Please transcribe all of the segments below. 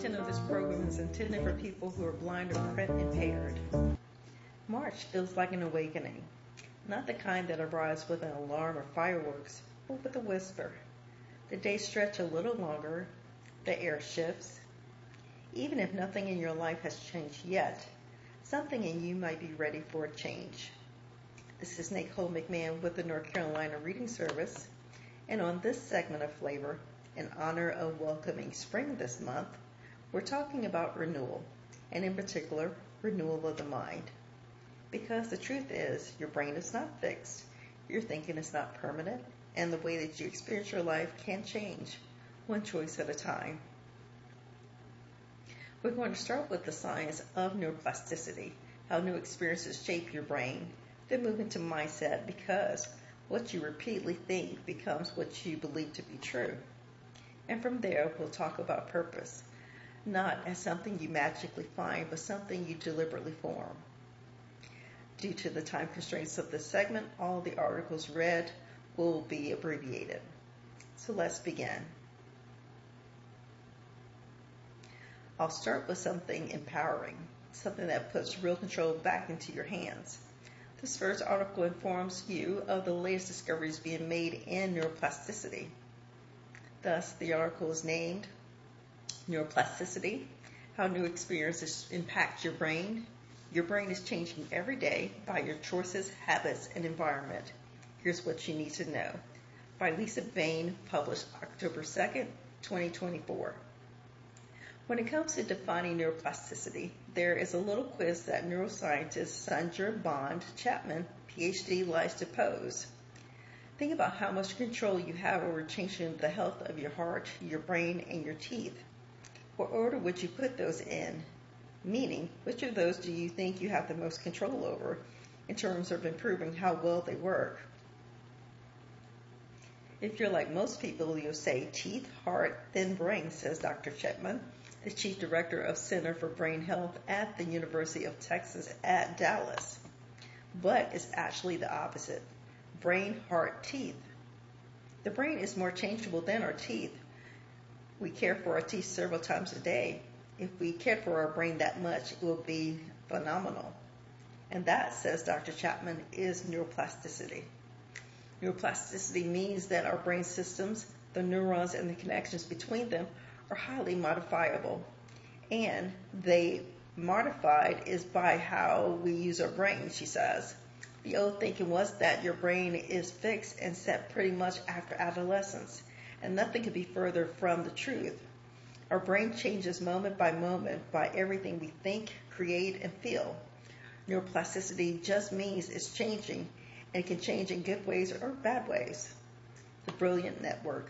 content of this program is intended for people who are blind or print impaired. March feels like an awakening, not the kind that arrives with an alarm or fireworks, but with a whisper. The days stretch a little longer, the air shifts. Even if nothing in your life has changed yet, something in you might be ready for a change. This is Nicole McMahon with the North Carolina Reading Service, and on this segment of Flavor, in honor of welcoming spring this month, we're talking about renewal, and in particular, renewal of the mind. Because the truth is, your brain is not fixed, your thinking is not permanent, and the way that you experience your life can change, one choice at a time. We're going to start with the science of neuroplasticity, how new experiences shape your brain, then move into mindset because what you repeatedly think becomes what you believe to be true. And from there, we'll talk about purpose, not as something you magically find, but something you deliberately form. Due to the time constraints of this segment, all the articles read will be abbreviated. So let's begin. I'll start with something empowering, something that puts real control back into your hands. This first article informs you of the latest discoveries being made in neuroplasticity. Thus, the article is named Neuroplasticity, How New Experiences Impact Your Brain. Your brain is changing every day by your choices, habits, and environment. Here's what you need to know. By Lisa Bain, published October 2nd, 2024. When it comes to defining neuroplasticity, there is a little quiz that neuroscientist Sandra Bond Chapman, PhD, likes to pose. Think about how much control you have over changing the health of your heart, your brain, and your teeth. What order would you put those in? Meaning, which of those do you think you have the most control over in terms of improving how well they work? If you're like most people, you'll say teeth, heart, then brain, says Dr. Chapman, the Chief Director of Center for Brain Health at the University of Texas at Dallas. But it's actually the opposite. Brain, heart, teeth. The brain is more changeable than our teeth. We care for our teeth several times a day. If we cared for our brain that much, it would be phenomenal. And that, says Dr. Chapman, is neuroplasticity. Neuroplasticity means that our brain systems, the neurons and the connections between them, are highly modifiable. And they modified is by how we use our brain, she says. The old thinking was that your brain is fixed and set pretty much after adolescence, and nothing could be further from the truth. Our brain changes moment by moment by everything we think, create, and feel. Neuroplasticity just means it's changing, and it can change in good ways or bad ways. The Brilliant Network.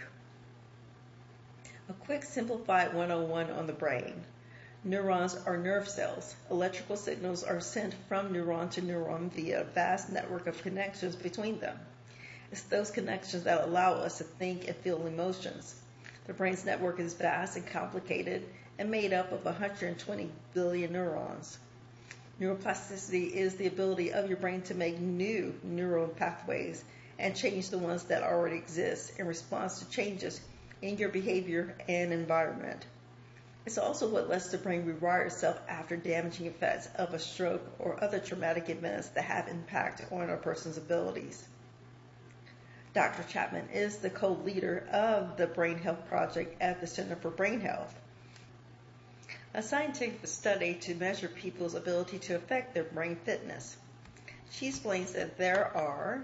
A quick simplified 101 on the brain. Neurons are nerve cells. Electrical signals are sent from neuron to neuron via a vast network of connections between them. It's those connections that allow us to think and feel emotions. The brain's network is vast and complicated and made up of 120 billion neurons. Neuroplasticity is the ability of your brain to make new neural pathways and change the ones that already exist in response to changes in your behavior and environment. It's also what lets the brain rewire itself after damaging effects of a stroke or other traumatic events that have impact on a person's abilities. Dr. Chapman is the co-leader of the Brain Health Project at the Center for Brain Health, a scientific study to measure people's ability to affect their brain fitness. She explains that there are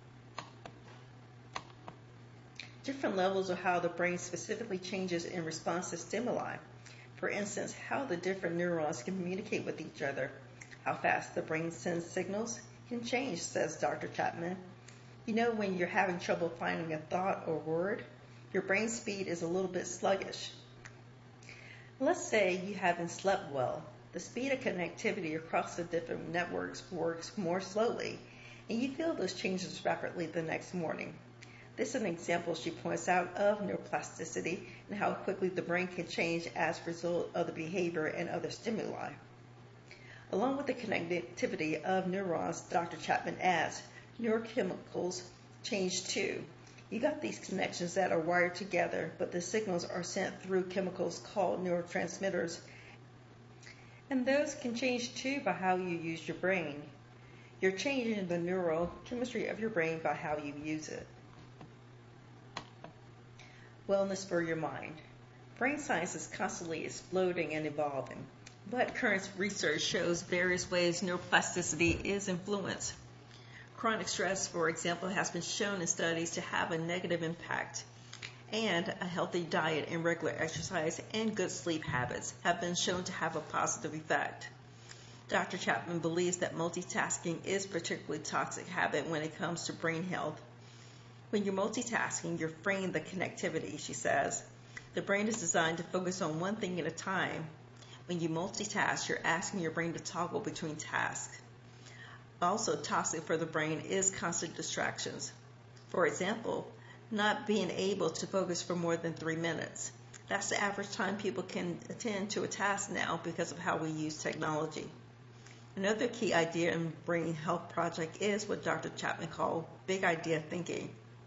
different levels of how the brain specifically changes in response to stimuli. For instance, how the different neurons can communicate with each other, how fast the brain sends signals can change, says Dr. Chapman. You know when you're having trouble finding a thought or word, your brain speed is a little bit sluggish. Let's say you haven't slept well. The speed of connectivity across the different networks works more slowly, and you feel those changes rapidly the next morning. This is an example, she points out, of neuroplasticity and how quickly the brain can change as a result of the behavior and other stimuli. Along with the connectivity of neurons, Dr. Chapman adds, neurochemicals change too. You got these connections that are wired together, but the signals are sent through chemicals called neurotransmitters, and those can change too by how you use your brain. You're changing the neurochemistry of your brain by how you use it. Wellness for your mind. Brain science is constantly exploding and evolving, but current research shows various ways neuroplasticity is influenced. Chronic stress, for example, has been shown in studies to have a negative impact, and a healthy diet and regular exercise and good sleep habits have been shown to have a positive effect. Dr. Chapman believes that multitasking is a particularly toxic habit when it comes to brain health. When you're multitasking, you're freeing the connectivity, she says. The brain is designed to focus on one thing at a time. When you multitask, you're asking your brain to toggle between tasks. Also toxic for the brain is constant distractions. For example, not being able to focus for more than 3 minutes. That's the average time people can attend to a task now because of how we use technology. Another key idea in Brain Health Project is what Dr. Chapman called big idea thinking.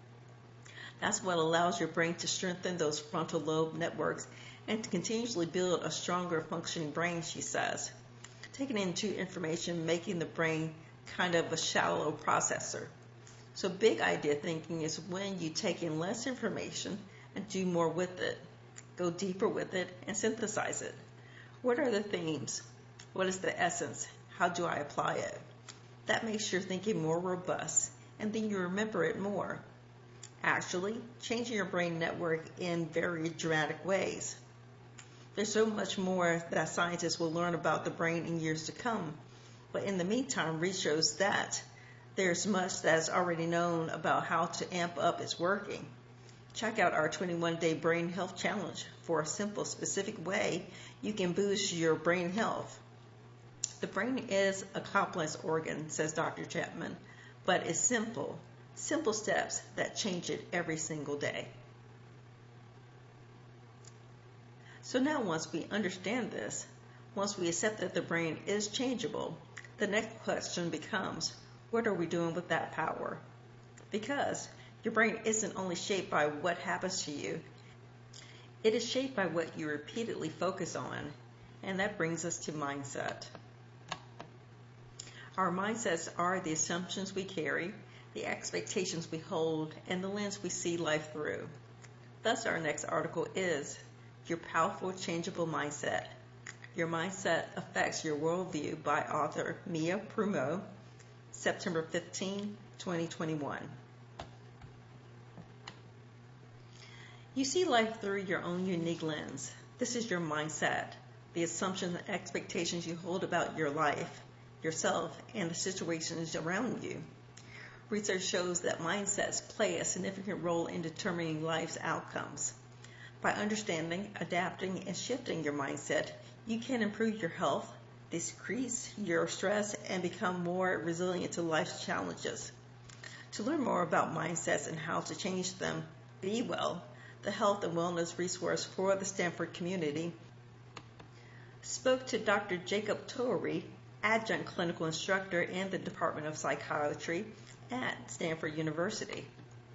That's what allows your brain to strengthen those frontal lobe networks and to continuously build a stronger functioning brain, she says. Taking into information, making the brain kind of a shallow processor. So big idea thinking is when you take in less information and do more with it, go deeper with it, and synthesize it. What are the themes? What is the essence? How do I apply it? That makes your thinking more robust, and then you remember it more. Actually, changing your brain network in very dramatic ways. There's so much more that scientists will learn about the brain in years to come, but in the meantime, research shows that there's much that's already known about how to amp up its working. Check out our 21-day brain health challenge for a simple, specific way you can boost your brain health. The brain is a complex organ, says Dr. Chapman, but it's simple steps that change it every single day. So now once we understand this, once we accept that the brain is changeable, the next question becomes, what are we doing with that power? Because your brain isn't only shaped by what happens to you, it is shaped by what you repeatedly focus on, and that brings us to mindset. Our mindsets are the assumptions we carry, the expectations we hold, and the lens we see life through. Thus, our next article is Your Powerful Changeable Mindset. Your Mindset Affects Your Worldview by author Mia Prumo, September 15, 2021. You see life through your own unique lens. This is your mindset, the assumptions and expectations you hold about your life, yourself, and the situations around you. Research shows that mindsets play a significant role in determining life's outcomes. By understanding, adapting, and shifting your mindset, you can improve your health, decrease your stress, and become more resilient to life's challenges. To learn more about mindsets and how to change them, Be Well, the health and wellness resource for the Stanford community, spoke to Dr. Jacob Towery, adjunct clinical instructor in the Department of Psychiatry at Stanford University.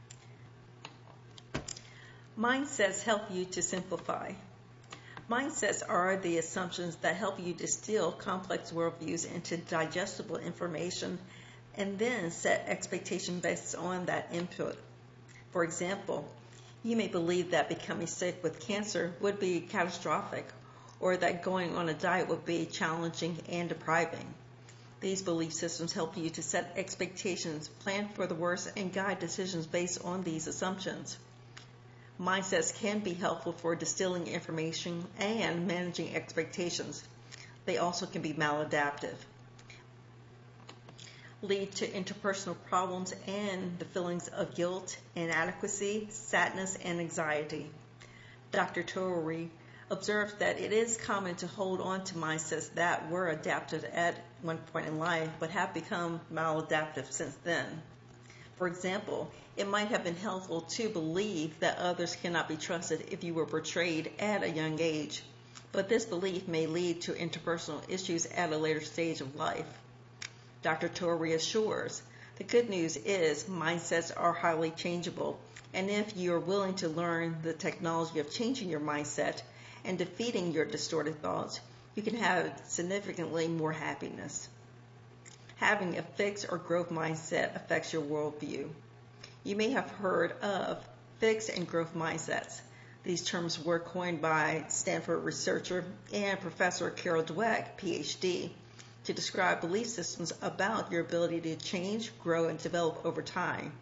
Mindsets help you to simplify. Mindsets are the assumptions that help you distill complex worldviews into digestible information and then set expectations based on that input. For example, you may believe that becoming sick with cancer would be catastrophic, or that going on a diet would be challenging and depriving. These belief systems help you to set expectations, plan for the worst, and guide decisions based on these assumptions. Mindsets can be helpful for distilling information and managing expectations. They also can be maladaptive, lead to interpersonal problems and the feelings of guilt, inadequacy, sadness, and anxiety. Dr. Towery observed that it is common to hold on to mindsets that were adapted at one point in life but have become maladaptive since then. For example, it might have been helpful to believe that others cannot be trusted if you were betrayed at a young age, but this belief may lead to interpersonal issues at a later stage of life. Dr. Towery assures The good news is mindsets are highly changeable, and if you are willing to learn the technology of changing your mindset and defeating your distorted thoughts, you can have significantly more happiness. Having a fixed or growth mindset affects your worldview. You may have heard of fixed and growth mindsets. These terms were coined by Stanford researcher and Professor Carol Dweck, PhD, to describe belief systems about your ability to change, grow, and develop over time.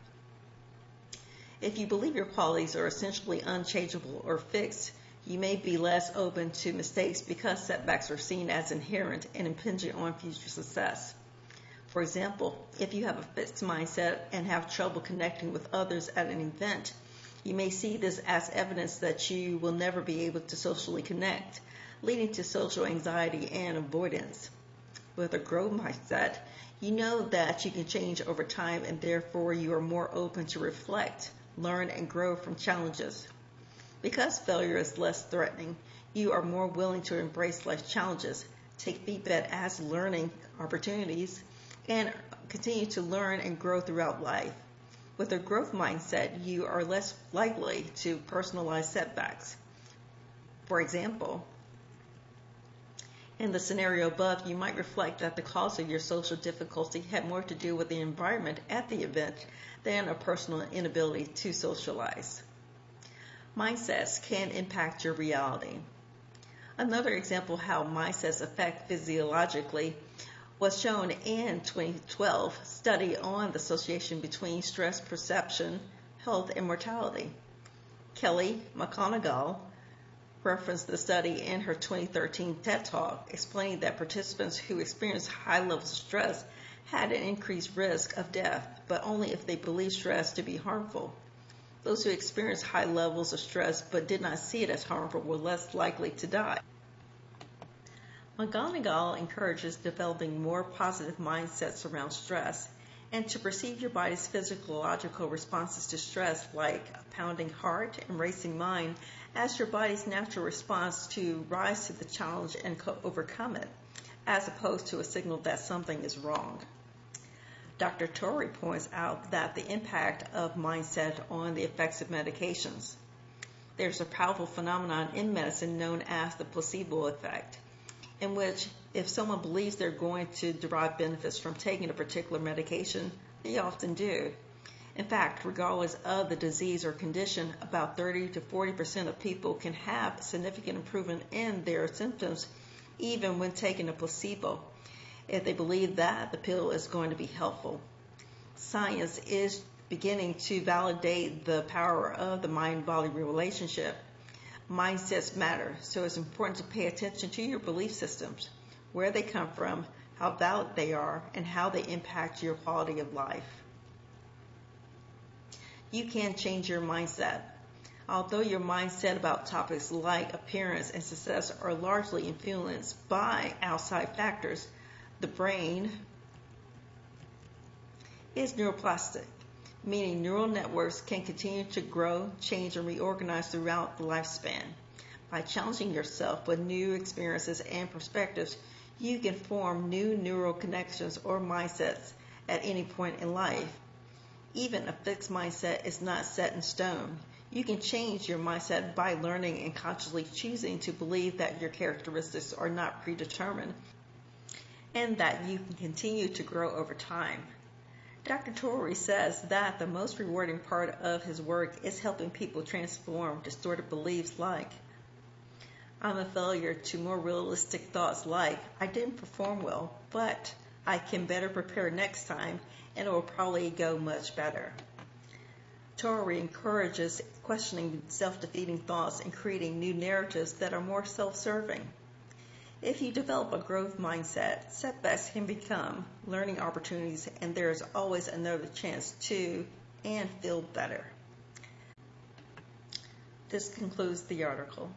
If you believe your qualities are essentially unchangeable or fixed, you may be less open to mistakes because setbacks are seen as inherent and impinging on future success. For example, if you have a fixed mindset and have trouble connecting with others at an event, you may see this as evidence that you will never be able to socially connect, leading to social anxiety and avoidance. With a growth mindset, you know that you can change over time and therefore you are more open to reflect, learn, and grow from challenges. Because failure is less threatening, you are more willing to embrace life challenges, take feedback as learning opportunities, and continue to learn and grow throughout life. With a growth mindset, you are less likely to personalize setbacks. For example, in the scenario above, you might reflect that the cause of your social difficulty had more to do with the environment at the event than a personal inability to socialize. Mindsets can impact your reality. Another example of how mindsets affect physiologically was shown in 2012 study on the association between stress perception, health, and mortality. Kelly McGonigal referenced the study in her 2013 TED Talk, explaining that participants who experienced high levels of stress had an increased risk of death, but only if they believed stress to be harmful. Those who experienced high levels of stress but did not see it as harmful were less likely to die. McGonigal encourages developing more positive mindsets around stress and to perceive your body's physiological responses to stress, like a pounding heart and racing mind, as your body's natural response to rise to the challenge and overcome it, as opposed to a signal that something is wrong. Dr. Torrey points out that the impact of mindset on the effects of medications. There's a powerful phenomenon in medicine known as the placebo effect, in which if someone believes they're going to derive benefits from taking a particular medication, they often do. In fact, regardless of the disease or condition, about 30 to 40% of people can have significant improvement in their symptoms even when taking a placebo, if they believe that the pill is going to be helpful. Science is beginning to validate the power of the mind-body relationship. Mindsets matter, so it's important to pay attention to your belief systems, where they come from, how valid they are, and how they impact your quality of life. You can change your mindset. Although your mindset about topics like appearance and success are largely influenced by outside factors, the brain is neuroplastic, meaning neural networks can continue to grow, change, and reorganize throughout the lifespan. By challenging yourself with new experiences and perspectives, you can form new neural connections or mindsets at any point in life. Even a fixed mindset is not set in stone. You can change your mindset by learning and consciously choosing to believe that your characteristics are not predetermined and that you can continue to grow over time. Dr. Torrey says that the most rewarding part of his work is helping people transform distorted beliefs like, I'm a failure, to more realistic thoughts like, I didn't perform well, but I can better prepare next time and it will probably go much better. Torrey encourages questioning self-defeating thoughts and creating new narratives that are more self-serving. If you develop a growth mindset, setbacks can become learning opportunities, and there is always another chance to and feel better. This concludes the article.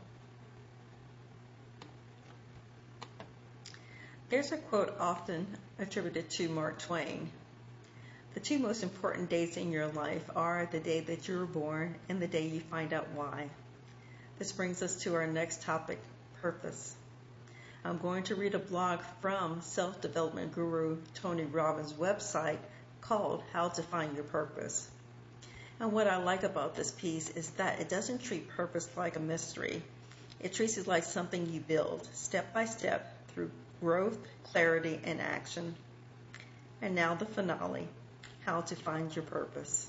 There's a quote often attributed to Mark Twain. The two most important dates in your life are the day that you were born and the day you find out why. This brings us to our next topic, purpose. I'm going to read a blog from self-development guru Tony Robbins' website, called How to Find Your Purpose. And what I like about this piece is that it doesn't treat purpose like a mystery. It treats it like something you build step by step through growth, clarity, and action. And now the finale, How to Find Your Purpose.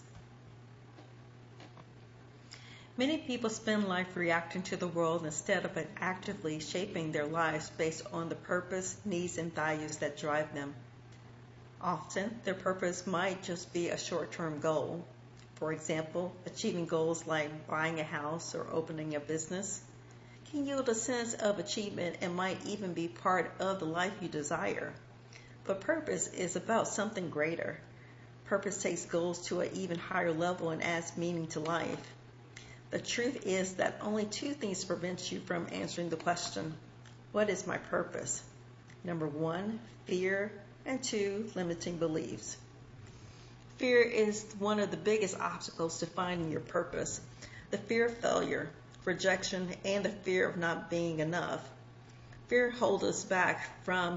Many people spend life reacting to the world instead of actively shaping their lives based on the purpose, needs, and values that drive them. Often, their purpose might just be a short-term goal. For example, achieving goals like buying a house or opening a business can yield a sense of achievement and might even be part of the life you desire. But purpose is about something greater. Purpose takes goals to an even higher level and adds meaning to life. The truth is that only two things prevent you from answering the question, what is my purpose? Number one, fear, and two, limiting beliefs. Fear is one of the biggest obstacles to finding your purpose. The fear of failure, rejection, and the fear of not being enough. Fear holds us back from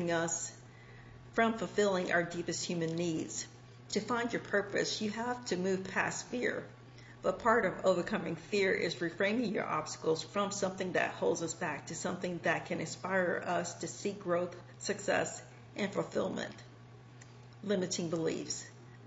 fulfilling our deepest human needs. To find your purpose, you have to move past fear. But part of overcoming fear is reframing your obstacles from something that holds us back to something that can inspire us to seek growth, success, and fulfillment. Limiting beliefs.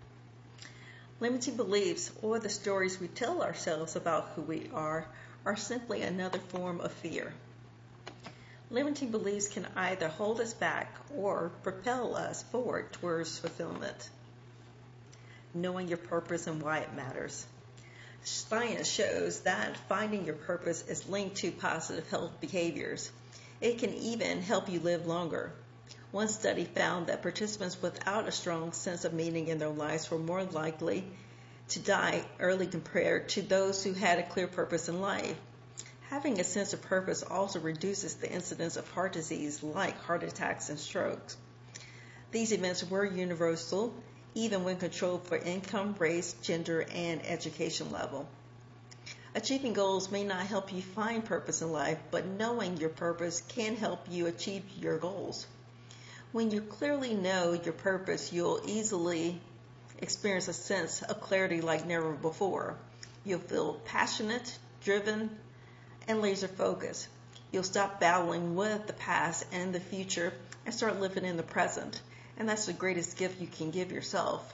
Limiting beliefs, or the stories we tell ourselves about who we are simply another form of fear. Limiting beliefs can either hold us back or propel us forward towards fulfillment. Knowing your purpose and why it matters. Science shows that finding your purpose is linked to positive health behaviors. It can even help you live longer. One study found that participants without a strong sense of meaning in their lives were more likely to die early compared to those who had a clear purpose in life. Having a sense of purpose also reduces the incidence of heart disease like heart attacks and strokes. These events were universal, even when controlled for income, race, gender, and education level. Achieving goals may not help you find purpose in life, but knowing your purpose can help you achieve your goals. When you clearly know your purpose, you'll easily experience a sense of clarity like never before. You'll feel passionate, driven, and laser focused. You'll stop battling with the past and the future and start living in the present. And that's the greatest gift you can give yourself.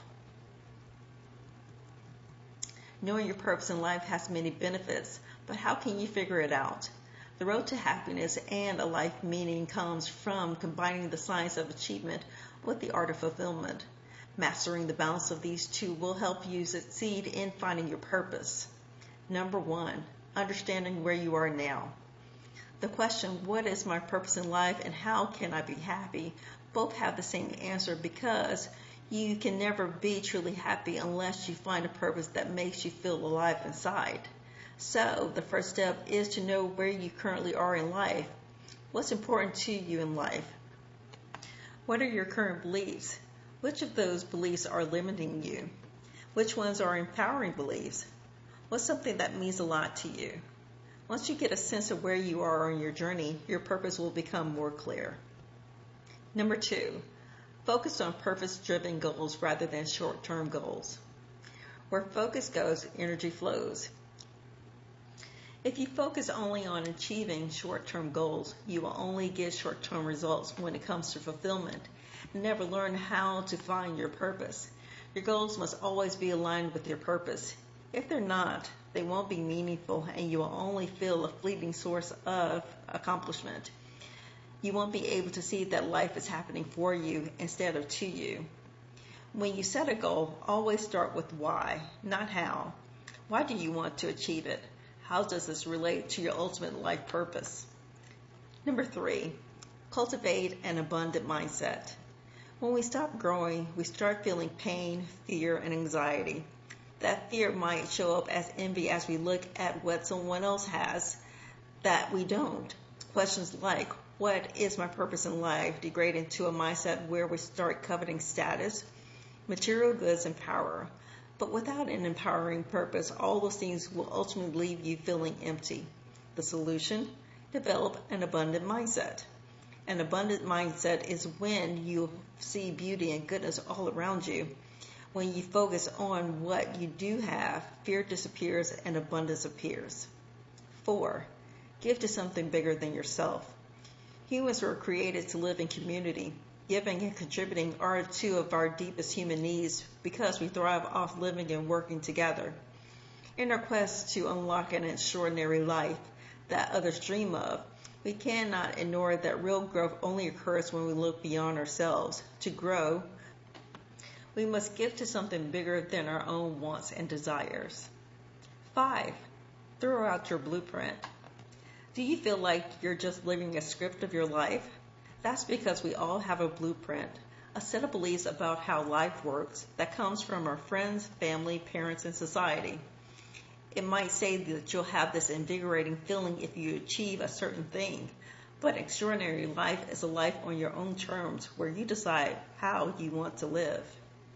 Knowing your purpose in life has many benefits, but how can you figure it out? The road to happiness and a life meaning comes from combining the science of achievement with the art of fulfillment. Mastering the balance of these two will help you succeed in finding your purpose. Number one, understanding where you are now. The question, what is my purpose in life and how can I be happy, both have the same answer because you can never be truly happy unless you find a purpose that makes you feel alive inside. So the first step is to know where you currently are in life. What's important to you in life? What are your current beliefs? Which of those beliefs are limiting you? Which ones are empowering beliefs? What's something that means a lot to you? Once you get a sense of where you are on your journey, your purpose will become more clear. Number two, focus on purpose-driven goals rather than short-term goals. Where focus goes, energy flows. If you focus only on achieving short-term goals, you will only get short-term results when it comes to fulfillment and never learn how to find your purpose. Your goals must always be aligned with your purpose. If they're not, they won't be meaningful and you will only feel a fleeting source of accomplishment. You won't be able to see that life is happening for you instead of to you. When you set a goal, always start with why, not how. Why do you want to achieve it? How does this relate to your ultimate life purpose? Number three, cultivate an abundant mindset. When we stop growing, we start feeling pain, fear, and anxiety. That fear might show up as envy as we look at what someone else has that we don't. Questions like, what is my purpose in life, degrade into a mindset where we start coveting status, material goods, and power. But without an empowering purpose, all those things will ultimately leave you feeling empty. The solution? Develop an abundant mindset. An abundant mindset is when you see beauty and goodness all around you. When you focus on what you do have, fear disappears and abundance appears. 4. Give to something bigger than yourself. Humans were created to live in community. Giving and contributing are two of our deepest human needs because we thrive off living and working together. In our quest to unlock an extraordinary life that others dream of, we cannot ignore that real growth only occurs when we look beyond ourselves. To grow, we must give to something bigger than our own wants and desires. 5. Throw out your blueprint. Do you feel like you're just living a script of your life? That's because we all have a blueprint, a set of beliefs about how life works that comes from our friends, family, parents, and society. It might say that you'll have this invigorating feeling if you achieve a certain thing, but extraordinary life is a life on your own terms where you decide how you want to live.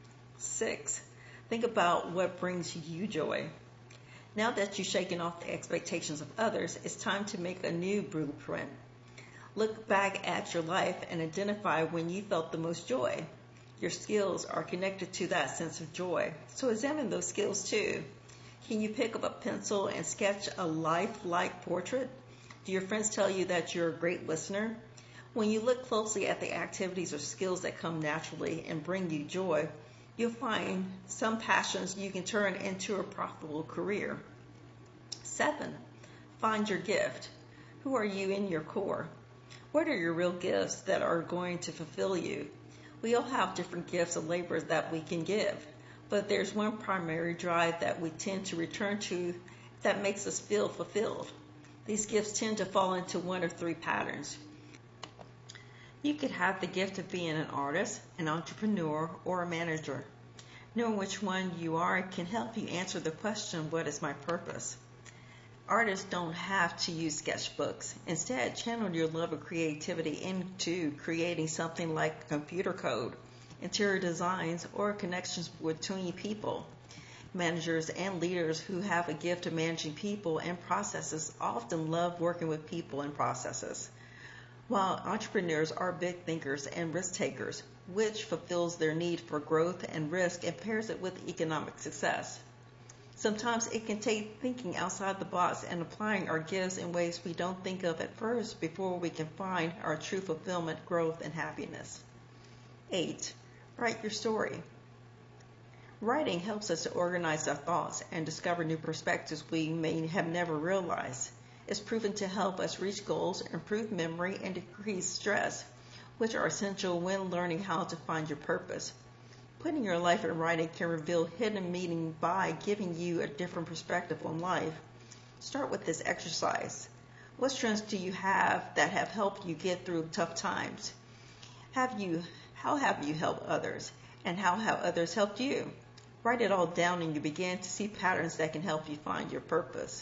6. Think about what brings you joy. Now that you've shaken off the expectations of others, it's time to make a new blueprint. Look back at your life and identify when you felt the most joy. Your skills are connected to that sense of joy, so examine those skills too. Can you pick up a pencil and sketch a lifelike portrait? Do your friends tell you that you're a great listener? When you look closely at the activities or skills that come naturally and bring you joy, you'll find some passions you can turn into a profitable career. 7. Find your gift. Who are you in your core? What are your real gifts that are going to fulfill you? We all have different gifts of labor that we can give, but there's one primary drive that we tend to return to that makes us feel fulfilled. These gifts tend to fall into one of three patterns. You could have the gift of being an artist, an entrepreneur, or a manager. Knowing which one you are can help you answer the question, what is my purpose? Artists don't have to use sketchbooks. Instead, channel your love of creativity into creating something like computer code, interior designs, or connections between people. Managers and leaders who have a gift of managing people and processes often love working with people and processes, while entrepreneurs are big thinkers and risk takers, which fulfills their need for growth and risk and pairs it with economic success. Sometimes it can take thinking outside the box and applying our gifts in ways we don't think of at first before we can find our true fulfillment, growth, and happiness. 8. Write your story. Writing helps us to organize our thoughts and discover new perspectives we may have never realized. It's proven to help us reach goals, improve memory, and decrease stress, which are essential when learning how to find your purpose. Putting your life in writing can reveal hidden meaning by giving you a different perspective on life. Start with this exercise. What strengths do you have that have helped you get through tough times? How have you helped others? And how have others helped you? Write it all down and you begin to see patterns that can help you find your purpose.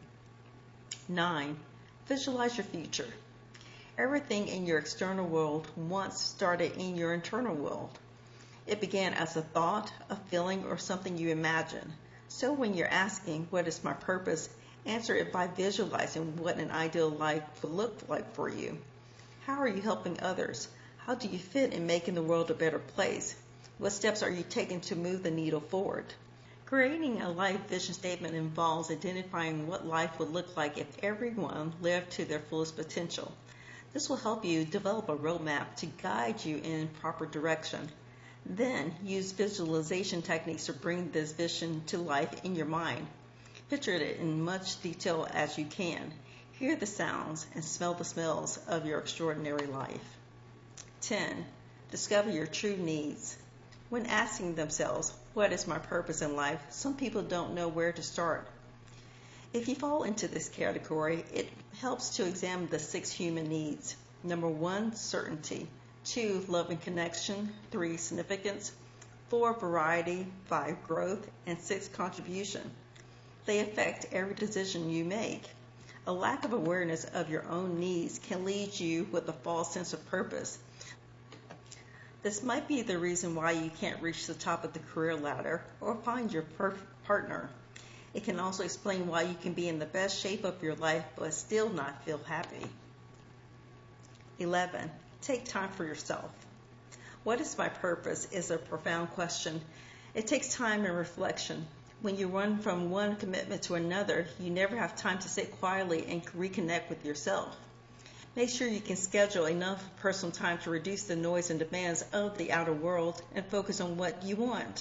9. Visualize your future. Everything in your external world once started in your internal world. It began as a thought, a feeling, or something you imagine. So when you're asking, what is my purpose, answer it by visualizing what an ideal life would look like for you. How are you helping others? How do you fit in making the world a better place? What steps are you taking to move the needle forward? Creating a life vision statement involves identifying what life would look like if everyone lived to their fullest potential. This will help you develop a roadmap to guide you in proper direction. Then use visualization techniques to bring this vision to life in your mind. Picture it in much detail as you can. Hear the sounds and smell the smells of your extraordinary life. 10. Discover your true needs. When asking themselves, what is my purpose in life, some people don't know where to start. If you fall into this category, it helps to examine the 6 human needs. Number 1, certainty. 2, love and connection. 3, significance. 4, variety. 5, growth. And 6, contribution. They affect every decision you make. A lack of awareness of your own needs can lead you with a false sense of purpose. This might be the reason why you can't reach the top of the career ladder or find your partner. It can also explain why you can be in the best shape of your life but still not feel happy. 11. Take time for yourself. What is my purpose is a profound question. It takes time and reflection. When you run from one commitment to another, you never have time to sit quietly and reconnect with yourself. Make sure you can schedule enough personal time to reduce the noise and demands of the outer world and focus on what you want.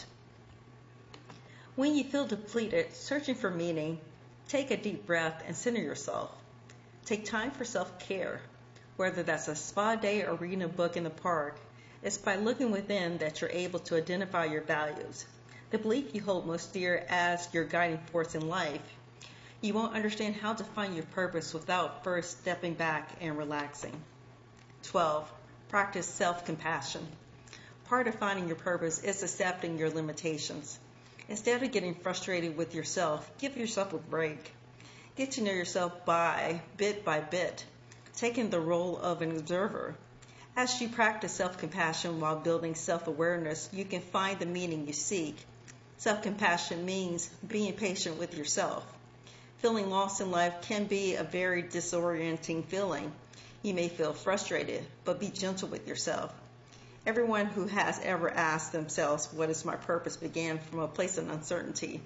When you feel depleted, searching for meaning, take a deep breath and center yourself. Take time for self-care, whether that's a spa day or reading a book in the park. It's by looking within that you're able to identify your values, the belief you hold most dear as your guiding force in life. You won't understand how to find your purpose without first stepping back and relaxing. 12. Practice self-compassion. Part of finding your purpose is accepting your limitations. Instead of getting frustrated with yourself, give yourself a break. Get to know yourself bit by bit, taking the role of an observer. As you practice self-compassion while building self-awareness, you can find the meaning you seek. Self-compassion means being patient with yourself. Feeling lost in life can be a very disorienting feeling. You may feel frustrated, but be gentle with yourself. Everyone who has ever asked themselves, what is my purpose, began from a place of uncertainty.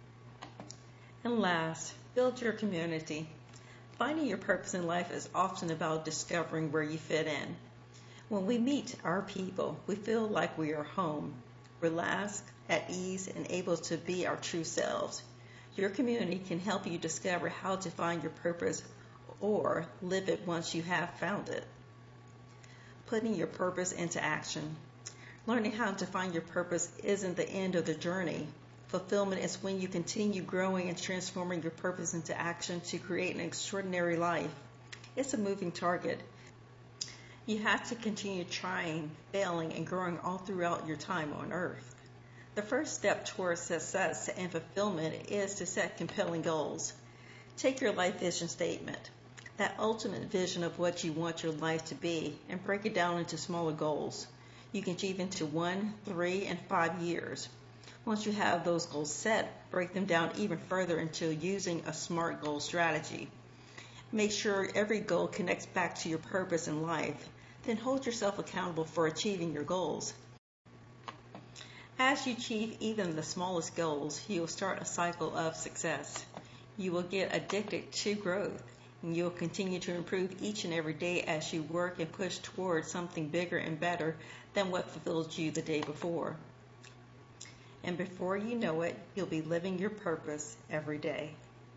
And last, build your community. Finding your purpose in life is often about discovering where you fit in. When we meet our people, we feel like we are home, relaxed, at ease, and able to be our true selves. Your community can help you discover how to find your purpose or live it once you have found it. Putting your purpose into action. Learning how to find your purpose isn't the end of the journey. Fulfillment is when you continue growing and transforming your purpose into action to create an extraordinary life. It's a moving target. You have to continue trying, failing, and growing all throughout your time on Earth. The first step towards success and fulfillment is to set compelling goals. Take your life vision statement, that ultimate vision of what you want your life to be, and break it down into smaller goals. You can achieve into 1, 3, and 5 years. Once you have those goals set, break them down even further until using a SMART goal strategy. Make sure every goal connects back to your purpose in life. Then hold yourself accountable for achieving your goals. As you achieve even the smallest goals, you will start a cycle of success. You will get addicted to growth, and you will continue to improve each and every day as you work and push towards something bigger and better than what fulfilled you the day before. And before you know it, you'll be living your purpose every day.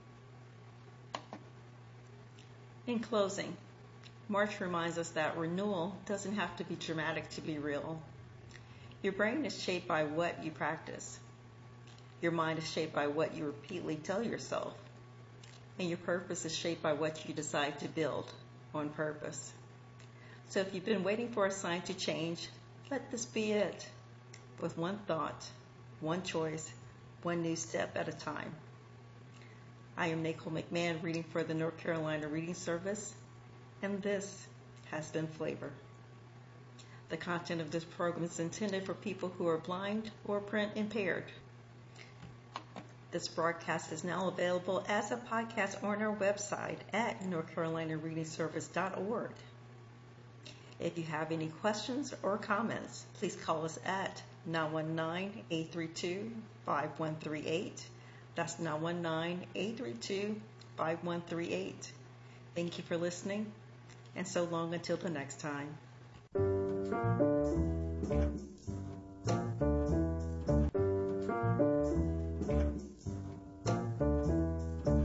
In closing, March reminds us that renewal doesn't have to be dramatic to be real. Your brain is shaped by what you practice. Your mind is shaped by what you repeatedly tell yourself. And your purpose is shaped by what you decide to build on purpose. So if you've been waiting for a sign to change, let this be it. With one thought, one choice, one new step at a time. I am Nicole McMahon, reading for the North Carolina Reading Service, and this has been Flavor. The content of this program is intended for people who are blind or print impaired. This broadcast is now available as a podcast on our website at northcarolinareadingservice.org. If you have any questions or comments, please call us at 919-832-5138. That's 919-832-5138. Thank you for listening, and so long until the next time.